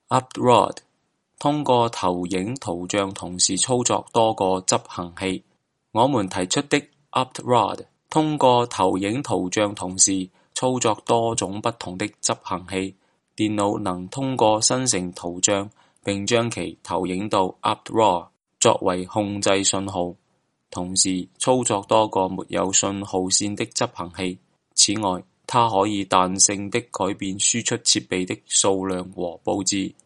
UpRod 通過投影圖像同時操作多個執行器。我們提出的 UpRod 通過投影圖像同時操作多種不同的執行器，電腦能通過生成圖像並將其投影到 UpRod 作為控制信號，同時操作多個沒有信號線的執行器。此外，它可以彈性的改變輸出設備的數量和佈置。